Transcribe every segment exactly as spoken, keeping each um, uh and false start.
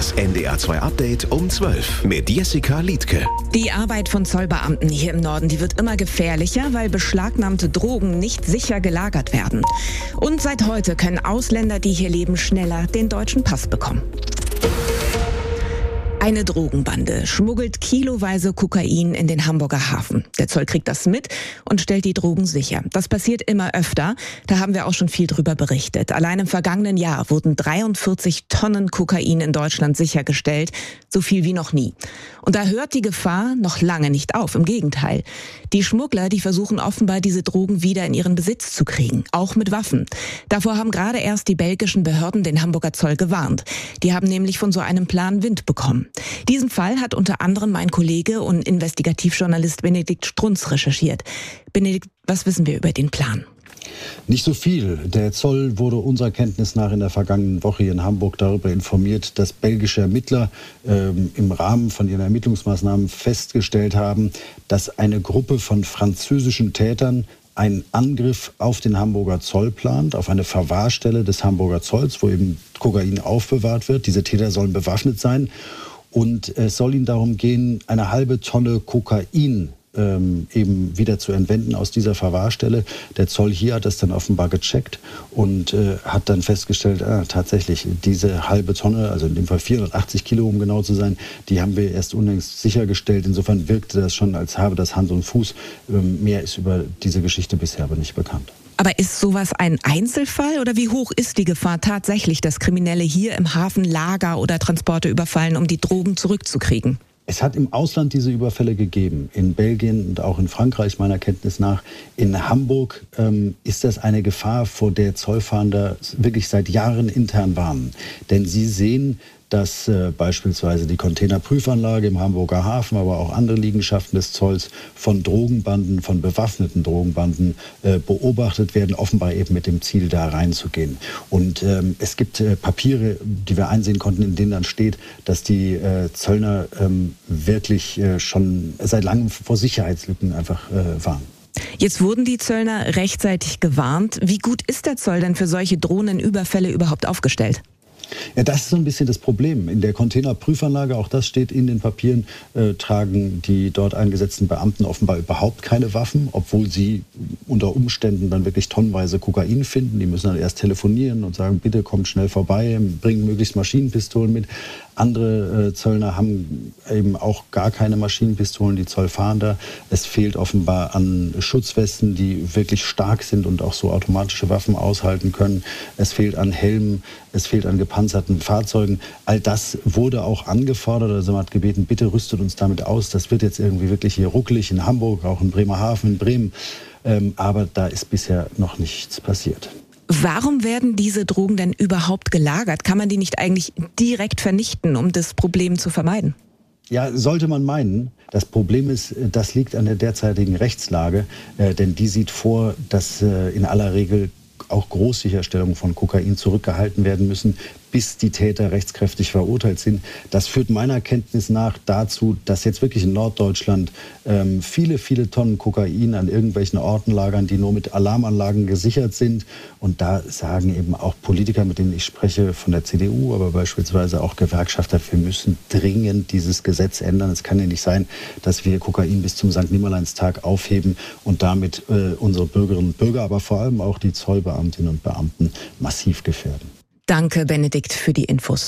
Das N D R zwei Update um zwölf mit Jessica Liedtke. Die Arbeit von Zollbeamten hier im Norden, die wird immer gefährlicher, weil beschlagnahmte Drogen nicht sicher gelagert werden. Und seit heute können Ausländer, die hier leben, schneller den deutschen Pass bekommen. Eine Drogenbande schmuggelt kiloweise Kokain in den Hamburger Hafen. Der Zoll kriegt das mit und stellt die Drogen sicher. Das passiert immer öfter. Da haben wir auch schon viel drüber berichtet. Allein im vergangenen Jahr wurden dreiundvierzig Tonnen Kokain in Deutschland sichergestellt. So viel wie noch nie. Und da hört die Gefahr noch lange nicht auf. Im Gegenteil. Die Schmuggler, die versuchen offenbar, diese Drogen wieder in ihren Besitz zu kriegen. Auch mit Waffen. Davor haben gerade erst die belgischen Behörden den Hamburger Zoll gewarnt. Die haben nämlich von so einem Plan Wind bekommen. Diesen Fall hat unter anderem mein Kollege und Investigativjournalist Benedikt Strunz recherchiert. Benedikt, was wissen wir über den Plan? Nicht so viel. Der Zoll wurde unserer Kenntnis nach in der vergangenen Woche hier in Hamburg darüber informiert, dass belgische Ermittler ähm, im Rahmen von ihren Ermittlungsmaßnahmen festgestellt haben, dass eine Gruppe von französischen Tätern einen Angriff auf den Hamburger Zoll plant, auf eine Verwahrstelle des Hamburger Zolls, wo eben Kokain aufbewahrt wird. Diese Täter sollen bewaffnet sein. Und es soll ihnen darum gehen, eine halbe Tonne Kokain ähm, eben wieder zu entwenden aus dieser Verwahrstelle. Der Zoll hier hat das dann offenbar gecheckt und äh, hat dann festgestellt, ah, tatsächlich, diese halbe Tonne, also in dem Fall vierhundertachtzig Kilo, um genau zu sein, die haben wir erst unlängst sichergestellt. Insofern wirkte das schon, als habe das Hand und Fuß. Ähm, mehr ist über diese Geschichte bisher aber nicht bekannt. Aber ist sowas ein Einzelfall oder wie hoch ist die Gefahr tatsächlich, dass Kriminelle hier im Hafen Lager oder Transporte überfallen, um die Drogen zurückzukriegen? Es hat im Ausland diese Überfälle gegeben, in Belgien und auch in Frankreich meiner Kenntnis nach. In Hamburg ähm, ist das eine Gefahr, vor der Zollfahnder wirklich seit Jahren intern warnen. Denn sie sehen, dass äh, beispielsweise die Containerprüfanlage im Hamburger Hafen, aber auch andere Liegenschaften des Zolls von Drogenbanden, von bewaffneten Drogenbanden äh, beobachtet werden, offenbar eben mit dem Ziel, da reinzugehen. Und ähm, es gibt äh, Papiere, die wir einsehen konnten, in denen dann steht, dass die äh, Zöllner ähm, wirklich äh, schon seit langem vor Sicherheitslücken einfach äh, warnen. Jetzt wurden die Zöllner rechtzeitig gewarnt. Wie gut ist der Zoll denn für solche drohenden Überfälle überhaupt aufgestellt? Ja, das ist so ein bisschen das Problem. In der Containerprüfanlage, auch das steht in den Papieren, äh, tragen die dort eingesetzten Beamten offenbar überhaupt keine Waffen, obwohl sie unter Umständen dann wirklich tonnenweise Kokain finden. Die müssen dann erst telefonieren und sagen, bitte kommt schnell vorbei, bringen möglichst Maschinenpistolen mit. Andere äh, Zöllner haben eben auch gar keine Maschinenpistolen, die Zollfahnder. Es fehlt offenbar an Schutzwesten, die wirklich stark sind und auch so automatische Waffen aushalten können. Es fehlt an Helmen, es fehlt an gepanzerten Fahrzeugen. All das wurde auch angefordert. Also man hat gebeten, bitte rüstet uns damit aus. Das wird jetzt irgendwie wirklich hier ruckelig in Hamburg, auch in Bremerhaven, in Bremen. Ähm, aber da ist bisher noch nichts passiert. Warum werden diese Drogen denn überhaupt gelagert? Kann man die nicht eigentlich direkt vernichten, um das Problem zu vermeiden? Ja, sollte man meinen. Das Problem ist, das liegt an der derzeitigen Rechtslage, äh, denn die sieht vor, dass äh, in aller Regel auch Großsicherstellungen von Kokain zurückgehalten werden müssen, bis die Täter rechtskräftig verurteilt sind. Das führt meiner Kenntnis nach dazu, dass jetzt wirklich in Norddeutschland ähm, viele, viele Tonnen Kokain an irgendwelchen Orten lagern, die nur mit Alarmanlagen gesichert sind. Und da sagen eben auch Politiker, mit denen ich spreche, von der C D U, aber beispielsweise auch Gewerkschafter, wir müssen dringend dieses Gesetz ändern. Es kann ja nicht sein, dass wir Kokain bis zum Sankt Nimmerleinstag aufheben und damit äh, unsere Bürgerinnen und Bürger, aber vor allem auch die Zollbeamtinnen und Beamten massiv gefährden. Danke, Benedikt, für die Infos.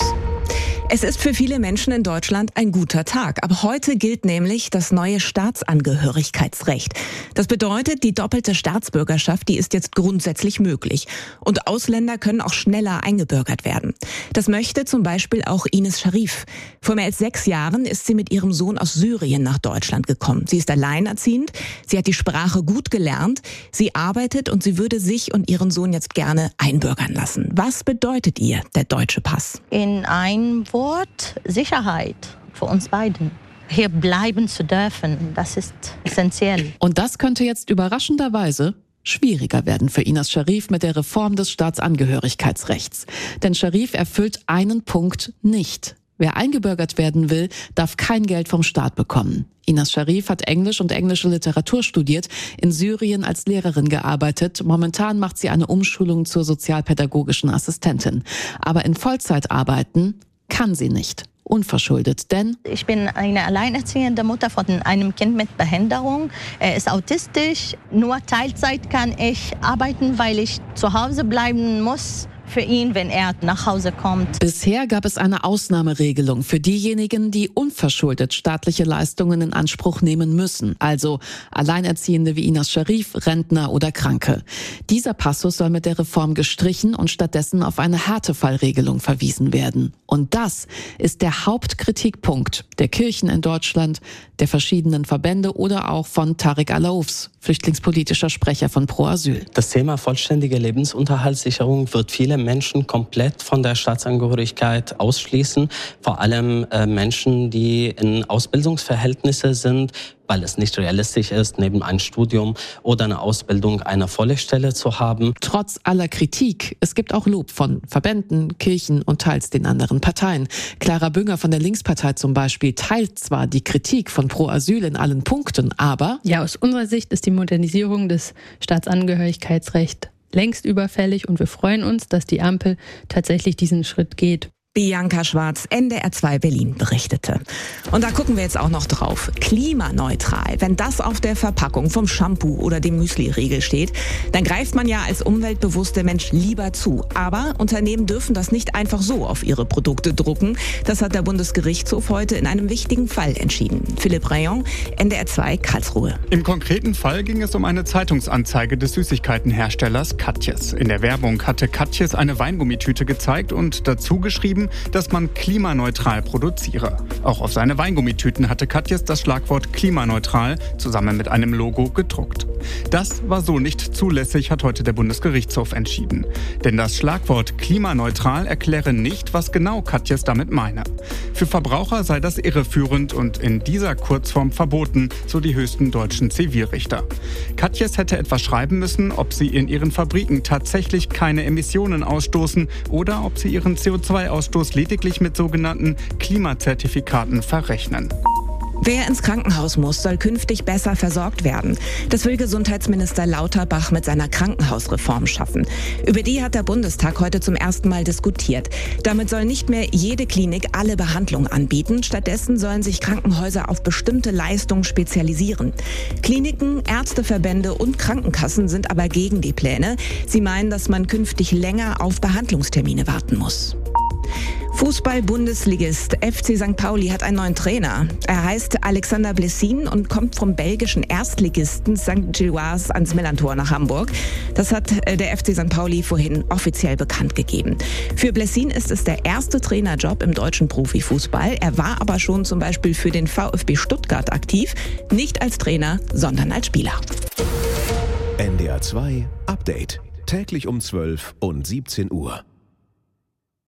Es ist für viele Menschen in Deutschland ein guter Tag. Ab heute gilt nämlich das neue Staatsangehörigkeitsrecht. Das bedeutet, die doppelte Staatsbürgerschaft, die ist jetzt grundsätzlich möglich. Und Ausländer können auch schneller eingebürgert werden. Das möchte zum Beispiel auch Ines Sharif. Vor mehr als sechs Jahren ist sie mit ihrem Sohn aus Syrien nach Deutschland gekommen. Sie ist alleinerziehend, sie hat die Sprache gut gelernt, sie arbeitet und sie würde sich und ihren Sohn jetzt gerne einbürgern lassen. Was bedeutet ihr der deutsche Pass? In einem Wort Sicherheit für uns beiden. Hier bleiben zu dürfen, das ist essentiell. Und das könnte jetzt überraschenderweise schwieriger werden für Ines Sharif mit der Reform des Staatsangehörigkeitsrechts. Denn Sharif erfüllt einen Punkt nicht. Wer eingebürgert werden will, darf kein Geld vom Staat bekommen. Ines Sharif hat Englisch und englische Literatur studiert, in Syrien als Lehrerin gearbeitet. Momentan macht sie eine Umschulung zur sozialpädagogischen Assistentin. Aber in Vollzeit arbeiten kann sie nicht. Unverschuldet, denn ich bin eine alleinerziehende Mutter von einem Kind mit Behinderung. Er ist autistisch. Nur Teilzeit kann ich arbeiten, weil ich zu Hause bleiben muss für ihn, wenn er nach Hause kommt. Bisher gab es eine Ausnahmeregelung für diejenigen, die unverschuldet staatliche Leistungen in Anspruch nehmen müssen, also Alleinerziehende wie Inas Sharif, Rentner oder Kranke. Dieser Passus soll mit der Reform gestrichen und stattdessen auf eine Härtefallregelung verwiesen werden. Und das ist der Hauptkritikpunkt der Kirchen in Deutschland, der verschiedenen Verbände oder auch von Tarek Al-Aoufs, flüchtlingspolitischer Sprecher von Pro Asyl. Das Thema vollständige Lebensunterhaltssicherung wird viele Menschen komplett von der Staatsangehörigkeit ausschließen. Vor allem äh, Menschen, die in Ausbildungsverhältnisse sind, weil es nicht realistisch ist, neben einem Studium oder einer Ausbildung eine volle Stelle zu haben. Trotz aller Kritik, es gibt auch Lob von Verbänden, Kirchen und teils den anderen Parteien. Clara Bünger von der Linkspartei zum Beispiel teilt zwar die Kritik von Pro Asyl in allen Punkten, aber... Ja, aus unserer Sicht ist die Modernisierung des Staatsangehörigkeitsrechts längst überfällig und wir freuen uns, dass die Ampel tatsächlich diesen Schritt geht. Bianca Schwarz, N D R zwei Berlin, berichtete. Und da gucken wir jetzt auch noch drauf. Klimaneutral. Wenn das auf der Verpackung vom Shampoo oder dem Müsli-Riegel steht, dann greift man ja als umweltbewusster Mensch lieber zu. Aber Unternehmen dürfen das nicht einfach so auf ihre Produkte drucken. Das hat der Bundesgerichtshof heute in einem wichtigen Fall entschieden. Philipp Rayon, N D R zwei, Karlsruhe. Im konkreten Fall ging es um eine Zeitungsanzeige des Süßigkeitenherstellers Katjes. In der Werbung hatte Katjes eine Weingummitüte gezeigt und dazu geschrieben, dass man klimaneutral produziere. Auch auf seine Weingummitüten hatte Katjes das Schlagwort klimaneutral zusammen mit einem Logo gedruckt. Das war so nicht zulässig, hat heute der Bundesgerichtshof entschieden. Denn das Schlagwort klimaneutral erkläre nicht, was genau Katjes damit meine. Für Verbraucher sei das irreführend und in dieser Kurzform verboten, so die höchsten deutschen Zivilrichter. Katjes hätte etwas schreiben müssen, ob sie in ihren Fabriken tatsächlich keine Emissionen ausstoßen oder ob sie ihren C O zwei Ausstoß lediglich mit sogenannten Klimazertifikaten verrechnen. Wer ins Krankenhaus muss, soll künftig besser versorgt werden. Das will Gesundheitsminister Lauterbach mit seiner Krankenhausreform schaffen. Über die hat der Bundestag heute zum ersten Mal diskutiert. Damit soll nicht mehr jede Klinik alle Behandlungen anbieten. Stattdessen sollen sich Krankenhäuser auf bestimmte Leistungen spezialisieren. Kliniken, Ärzteverbände und Krankenkassen sind aber gegen die Pläne. Sie meinen, dass man künftig länger auf Behandlungstermine warten muss. Fußball-Bundesligist F C Sankt Pauli hat einen neuen Trainer. Er heißt Alexander Blessin und kommt vom belgischen Erstligisten Sankt Gilloise ans Millantor nach Hamburg. Das hat der F C Sankt Pauli vorhin offiziell bekannt gegeben. Für Blessin ist es der erste Trainerjob im deutschen Profifußball. Er war aber schon zum Beispiel für den VfB Stuttgart aktiv, nicht als Trainer, sondern als Spieler. N D R zwei Update. Täglich um zwölf und siebzehn Uhr.